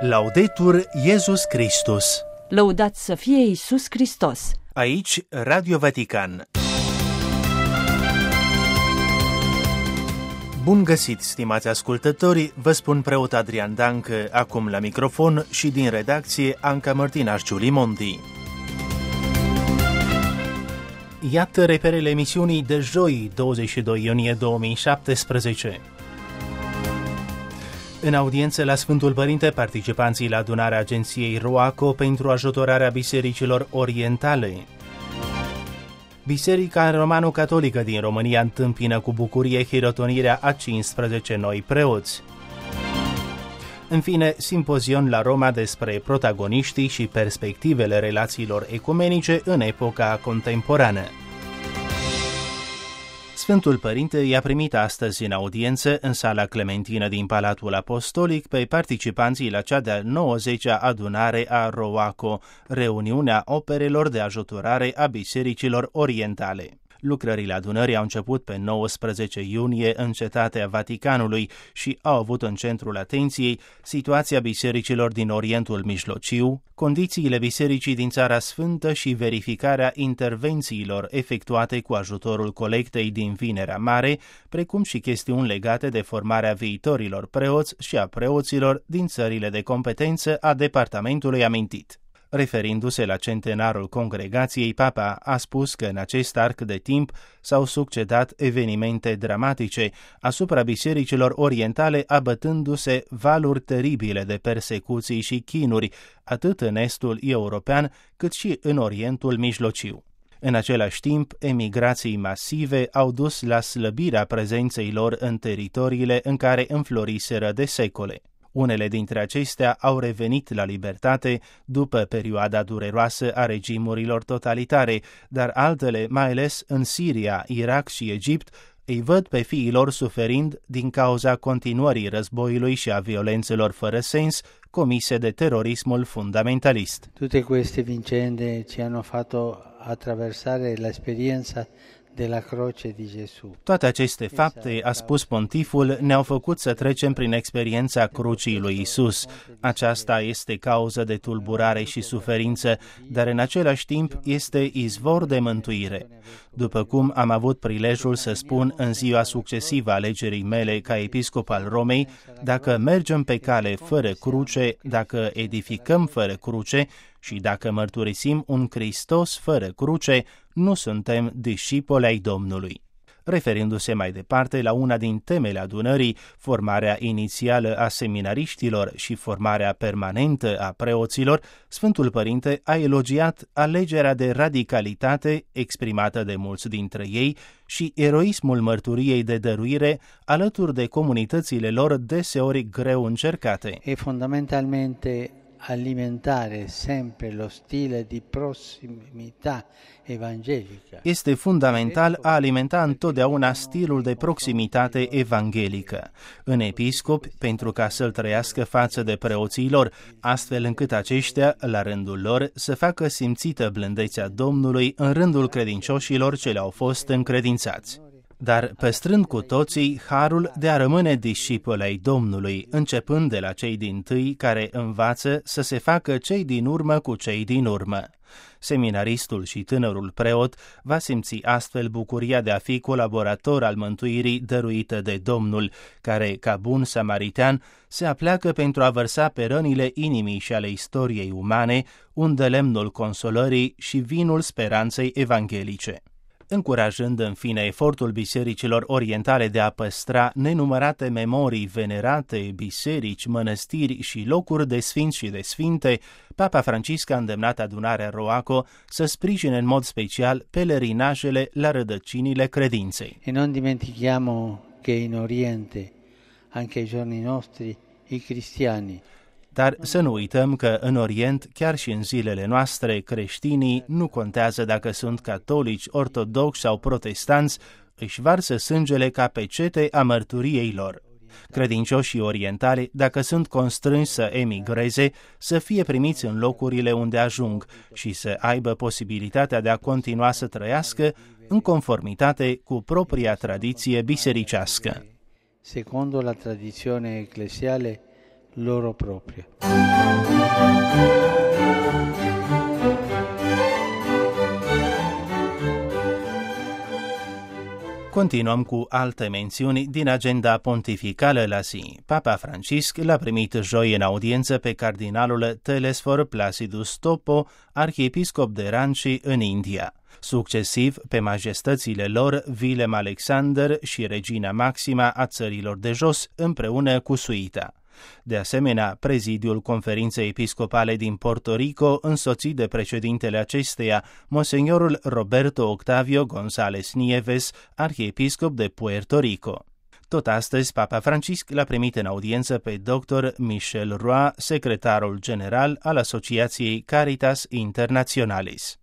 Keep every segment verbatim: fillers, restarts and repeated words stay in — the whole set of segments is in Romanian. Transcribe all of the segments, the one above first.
Laudetur Iesus Christus. Lăudați să fie Iisus Hristos. Aici Radio Vatican. Bun găsit, stimați ascultători, vă spun preot Adrian Dancă, acum la microfon, și din redacție Anca Mărtinaș Giulimondi. Iată reperele emisiunii de joi, douăzeci și doi iunie două mii șaptesprezece. În audiență la Sfântul Părinte, participanții la adunarea agenției ROACO pentru ajutorarea bisericilor orientale. Biserica Romano-Catolică din România întâmpină cu bucurie hirotonirea a cincisprezece noi preoți. În fine, simpozion la Roma despre protagoniștii și perspectivele relațiilor ecumenice în epoca contemporană. Sfântul Părinte i-a primit astăzi în audiență în sala Clementină din Palatul Apostolic pe participanții la cea de-a nouăzecea adunare a ROACO, reuniunea operelor de ajutorare a bisericilor orientale. Lucrările adunării au început pe nouăsprezece iunie în Cetatea Vaticanului și au avut în centrul atenției situația bisericilor din Orientul Mijlociu, condițiile bisericii din Țara Sfântă și verificarea intervențiilor efectuate cu ajutorul colectei din Vinerea Mare, precum și chestiuni legate de formarea viitorilor preoți și a preoților din țările de competență a departamentului amintit. Referindu-se la centenarul congregației, Papa a spus că în acest arc de timp s-au succedat evenimente dramatice asupra bisericilor orientale, abătându-se valuri teribile de persecuții și chinuri, atât în estul european cât și în Orientul Mijlociu. În același timp, emigrații masive au dus la slăbirea prezenței lor în teritoriile în care înfloriseră de secole. Unele dintre acestea au revenit la libertate după perioada dureroasă a regimurilor totalitare, dar altele, mai ales în Siria, Irak și Egipt, îi văd pe fiii lor suferind din cauza continuării războiului și a violențelor fără sens comise de terorismul fundamentalist. Tutte queste vicende ci hanno fatto attraversare l'esperienza de la croce di Gesù. Toate aceste fapte, a spus pontiful, ne-au făcut să trecem prin experiența crucii lui Isus. Aceasta este cauză de tulburare și suferință, dar în același timp este izvor de mântuire. După cum am avut prilejul să spun în ziua succesivă a alegerii mele ca episcop al Romei, dacă mergem pe cale fără cruce, dacă edificăm fără cruce și dacă mărturisim un Hristos fără cruce, nu suntem discipoli ai Domnului. Referindu-se mai departe la una din temele adunării, formarea inițială a seminariștilor și formarea permanentă a preoților, Sfântul Părinte a elogiat alegerea de radicalitate exprimată de mulți dintre ei și eroismul mărturiei de dăruire alături de comunitățile lor deseori greu încercate. E fondamentalmente alimentare sempre lo stile di prossimità evangelica. Este fundamental a alimenta întotdeauna stilul de proximitate evanghelică în episcopi pentru ca să-l trăiască față de preoții lor, astfel încât aceștia, la rândul lor, să facă simțită blândețea Domnului în rândul credincioșilor ce le-au fost încredințați, dar păstrând cu toții harul de a rămâne discipoli ai Domnului, începând de la cei dintâi care învață să se facă cei din urmă cu cei din urmă. Seminaristul și tânărul preot va simți astfel bucuria de a fi colaborator al mântuirii dăruită de Domnul, care, ca bun samaritean, se apleacă pentru a vărsa pe rănile inimii și ale istoriei umane, unde lemnul consolării și vinul speranței evanghelice. Încurajând în fine efortul bisericilor orientale de a păstra nenumărate memorii venerate, biserici, mănăstiri și locuri de sfinți și de sfinte, Papa Francisc a îndemnat adunarea ROACO să sprijine în mod special pelerinajele la rădăcinile credinței. E non dimentichiamo che in Oriente, anche ai giorni nostri, i cristiani. Dar să nu uităm că în Orient, chiar și în zilele noastre, creștinii, nu contează dacă sunt catolici, ortodoxi sau protestanți, își varsă sângele ca pecete a mărturiei lor. Credincioșii orientali, dacă sunt constrânși să emigreze, să fie primiți în locurile unde ajung și să aibă posibilitatea de a continua să trăiască în conformitate cu propria tradiție bisericească. Secondo la tradizione ecclesiale, loro proprio. Continuăm cu alte mențiuni din agenda pontificală la zi. Papa Francisc l-a primit joi în audiență pe cardinalul Telesfor Placidus Topo, arhiepiscop de Ranchi în India. Succesiv, pe majestățile lor, Willem Alexander și regina Maxima a țărilor de jos, împreună cu suita. De asemenea, prezidiul conferinței episcopale din Porto Rico, însoțit de președintele acesteia, monsignorul Roberto Octavio González Nieves, arhiepiscop de Puerto Rico. Tot astăzi, Papa Francisc l-a primit în audiență pe doctor Michel Roy, secretarul general al Asociației Caritas Internationalis.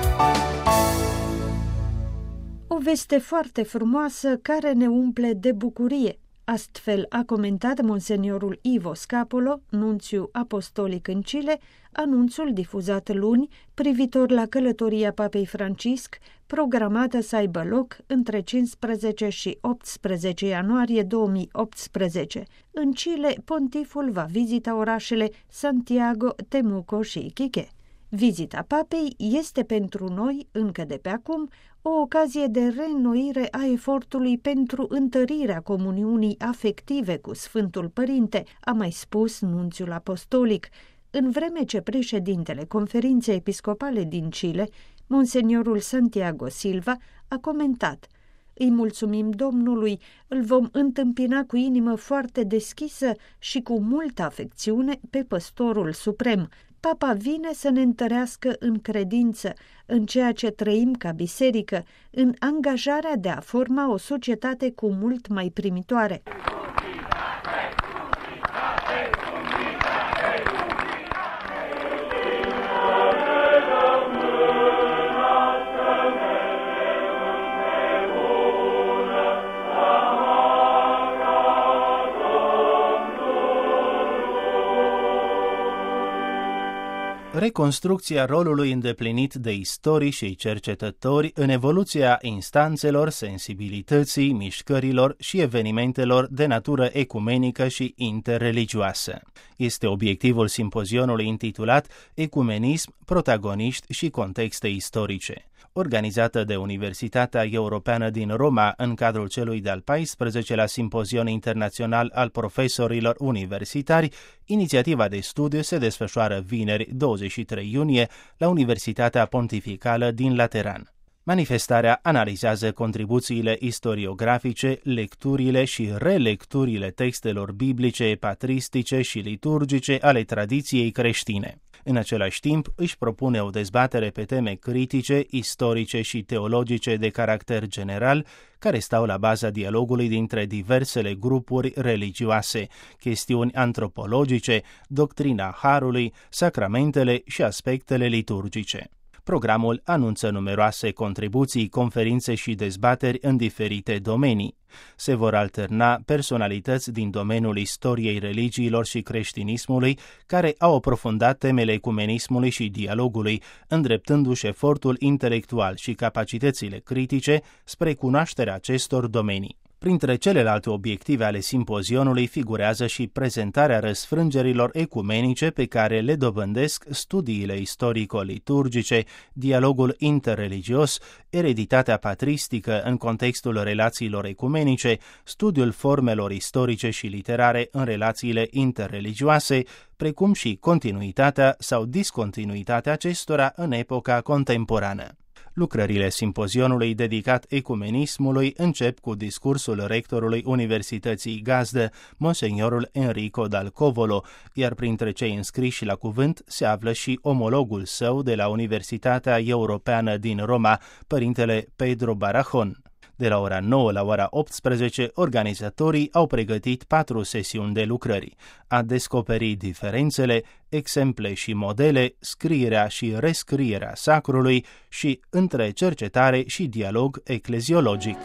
O veste foarte frumoasă care ne umple de bucurie. Astfel a comentat monseniorul Ivo Scapolo, nunțiu apostolic în Chile, anunțul difuzat luni privitor la călătoria Papei Francisc, programată să aibă loc între cincisprezece și optsprezece ianuarie două mii optsprezece. În Chile, pontiful va vizita orașele Santiago, Temuco și Iquique. Vizita papei este pentru noi, încă de pe acum, o ocazie de reînnoire a efortului pentru întărirea comuniunii afective cu Sfântul Părinte, a mai spus nunțiul apostolic, în vreme ce președintele Conferinței Episcopale din Chile, monseniorul Santiago Silva, a comentat: "Îi mulțumim Domnului, îl vom întâmpina cu inimă foarte deschisă și cu multă afecțiune pe Păstorul Suprem. Papa vine să ne întărească în credință, în ceea ce trăim ca biserică, în angajarea de a forma o societate cu mult mai primitoare." Reconstrucția rolului îndeplinit de istorii și cercetători în evoluția instanțelor, sensibilității, mișcărilor și evenimentelor de natură ecumenică și interreligioasă. Este obiectivul simpozionului intitulat Ecumenism, protagoniști și contexte istorice. Organizată de Universitatea Europeană din Roma în cadrul celui de-al paisprezecelea Simpozion Internațional al Profesorilor Universitari, inițiativa de studiu se desfășoară vineri douăzeci și trei iunie la Universitatea Pontificală din Lateran. Manifestarea analizează contribuțiile istoriografice, lecturile și relecturile textelor biblice, patristice și liturgice ale tradiției creștine. În același timp, își propune o dezbatere pe teme critice, istorice și teologice de caracter general, care stau la baza dialogului dintre diversele grupuri religioase, chestiuni antropologice, doctrina Harului, sacramentele și aspectele liturgice. Programul anunță numeroase contribuții, conferințe și dezbateri în diferite domenii. Se vor alterna personalități din domeniul istoriei religiilor și creștinismului care au aprofundat temele ecumenismului și dialogului, îndreptându-și efortul intelectual și capacitățile critice spre cunoașterea acestor domenii. Printre celelalte obiective ale simpozionului figurează și prezentarea răsfrângerilor ecumenice pe care le dobândesc studiile istorico-liturgice, dialogul interreligios, ereditatea patristică în contextul relațiilor ecumenice, studiul formelor istorice și literare în relațiile interreligioase, precum și continuitatea sau discontinuitatea acestora în epoca contemporană. Lucrările simpozionului dedicat ecumenismului încep cu discursul rectorului Universității gazdă, monsignorul Enrico Dal Covolo, iar printre cei înscriși la cuvânt se află și omologul său de la Universitatea Europeană din Roma, părintele Pedro Barajon. De la ora nouă la ora optsprezece, organizatorii au pregătit patru sesiuni de lucrări: a descoperi diferențele, exemple și modele, scrierea și rescrierea sacrului și între cercetare și dialog ecleziologic.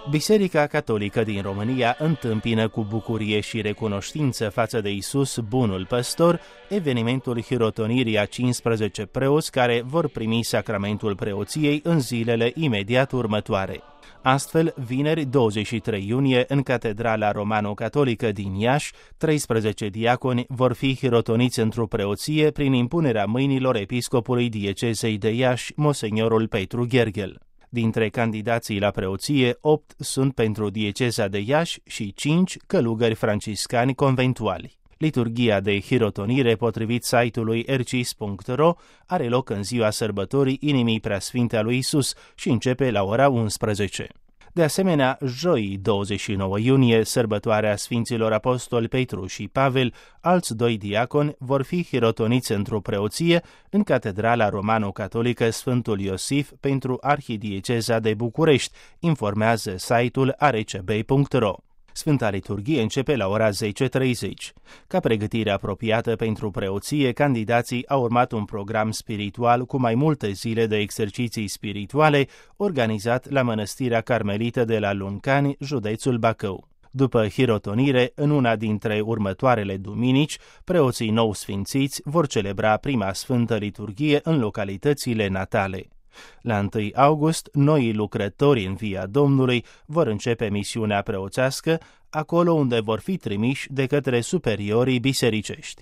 Biserica Catolică din România întâmpină cu bucurie și recunoștință față de Iisus, bunul păstor, evenimentul hirotonirii a cincisprezece preoți care vor primi sacramentul preoției în zilele imediat următoare. Astfel, vineri douăzeci și trei iunie, în Catedrala Romano-Catolică din Iași, treisprezece diaconi vor fi hirotoniți într-o preoție prin impunerea mâinilor episcopului diecezei de Iași, Monsignorul Petru Gherghel. Dintre candidații la preoție, opt sunt pentru dieceza de Iași și cinci călugări franciscani conventuali. Liturghia de hirotonire, potrivit site-ului ercis punct ro, are loc în ziua sărbătorii Inimii Preasfinte a lui Isus și începe la ora unsprezece. De asemenea, joi douăzeci și nouă iunie, sărbătoarea Sfinților Apostoli Petru și Pavel, alți doi diaconi vor fi hirotoniți într-o preoție în Catedrala Romano-Catolică Sfântul Iosif pentru Arhidieceza de București, informează site-ul a r c b punct ro. Sfânta Liturghie începe la ora zece și treizeci. Ca pregătire apropiată pentru preoție, candidații au urmat un program spiritual cu mai multe zile de exerciții spirituale organizat la Mănăstirea Carmelită de la Luncani, județul Bacău. După hirotonire, în una dintre următoarele duminici, preoții nou sfințiți vor celebra prima Sfântă Liturghie în localitățile natale. La întâi august, noii lucrători în Via Domnului vor începe misiunea preoțească, acolo unde vor fi trimiși de către superiorii bisericești.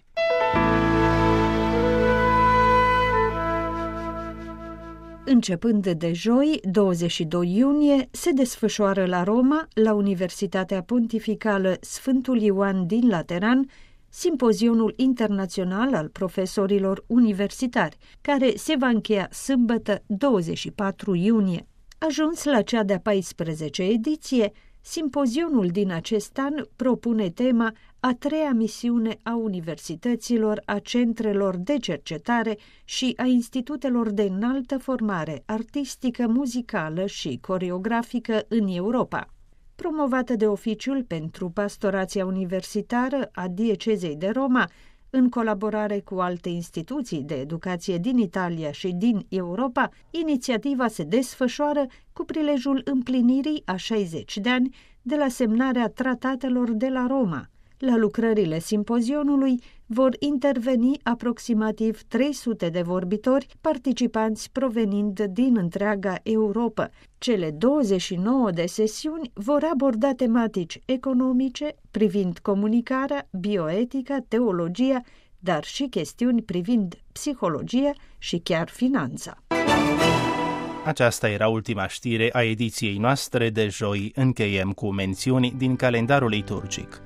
Începând de joi, douăzeci și doi iunie, se desfășoară la Roma, la Universitatea Pontificală Sfântul Ioan din Lateran, Simpozionul Internațional al Profesorilor Universitari, care se va încheia sâmbătă douăzeci și patru iunie. Ajuns la cea de-a paisprezecea ediție, simpozionul din acest an propune tema a treia misiune a universităților, a centrelor de cercetare și a institutelor de înaltă formare artistică, muzicală și coreografică în Europa. Promovată de Oficiul pentru Pastorația Universitară a Diecezei de Roma, în colaborare cu alte instituții de educație din Italia și din Europa, inițiativa se desfășoară cu prilejul împlinirii a șaizeci de ani de la semnarea tratatelor de la Roma. La lucrările simpozionului vor interveni aproximativ trei sute de vorbitori, participanți provenind din întreaga Europa. Cele douăzeci și nouă de sesiuni vor aborda tematici economice privind comunicarea, bioetica, teologia, dar și chestiuni privind psihologia și chiar finanța. Aceasta era ultima știre a ediției noastre de joi. Încheiem cu mențiuni din calendarul liturgic.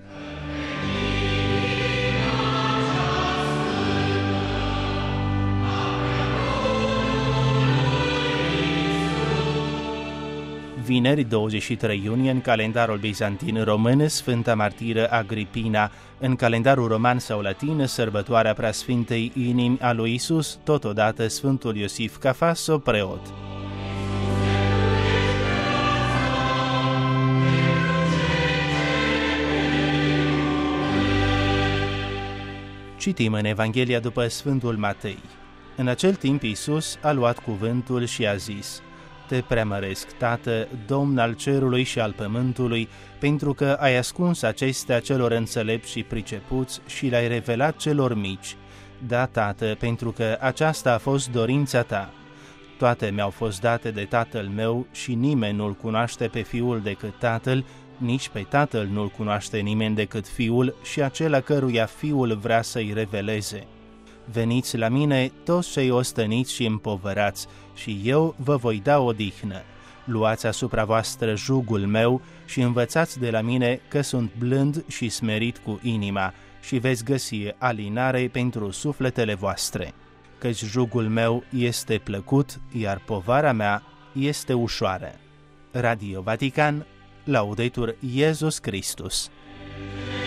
Vineri douăzeci și trei iunie, în calendarul bizantin român, Sfânta Martiră Agripina, în calendarul roman sau latin, sărbătoarea Preasfintei Inimi a lui Isus, totodată Sfântul Iosif Cafaso, preot. Citim în Evanghelia după Sfântul Matei. În acel timp Iisus a luat cuvântul și a zis: Te preamăresc, Tată, Domn al cerului și al pământului, pentru că ai ascuns acestea celor înțelepți și pricepuți și le-ai revelat celor mici. Da, Tată, pentru că aceasta a fost dorința ta. Toate mi-au fost date de Tatăl meu și nimeni nu-L cunoaște pe Fiul decât Tatăl, nici pe Tatăl nu-L cunoaște nimeni decât Fiul și acela căruia Fiul vrea să-i reveleze. Veniți la mine toți cei ostăniți și împovărați, și eu vă voi da odihnă. Luați asupra voastră jugul meu și învățați de la mine, că sunt blând și smerit cu inima, și veți găsi alinare pentru sufletele voastre. Căci jugul meu este plăcut, iar povara mea este ușoară. Radio Vatican, Laudetur Iesus Christus.